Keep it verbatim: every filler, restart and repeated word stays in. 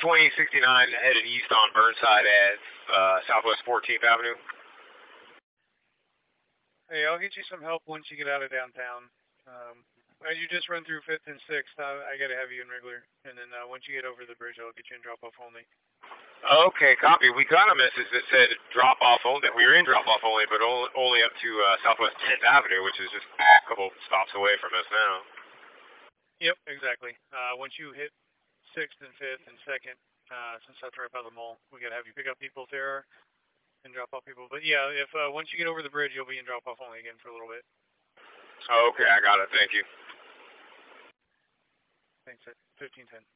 twenty sixty-nine headed east on Burnside at uh, Southwest fourteenth Avenue. Hey, I'll get you some help once you get out of downtown. Um, as you just run through fifth and sixth, I, I got to have you in regular. And then uh, once you get over the bridge, I'll get you in drop-off only. Okay, copy. We got a message that said drop-off only, that we were in drop-off only, but only, only up to uh, Southwest tenth Avenue, which is just a couple stops away from us now. Yep, exactly. Uh, once you hit sixth and fifth and second, uh, since that's right by the mall, we got to have you pick up people there and drop off people. But yeah, if uh, once you get over the bridge, you'll be in drop-off only again for a little bit. Okay, I got it. Thank you. Thanks, fifteen ten.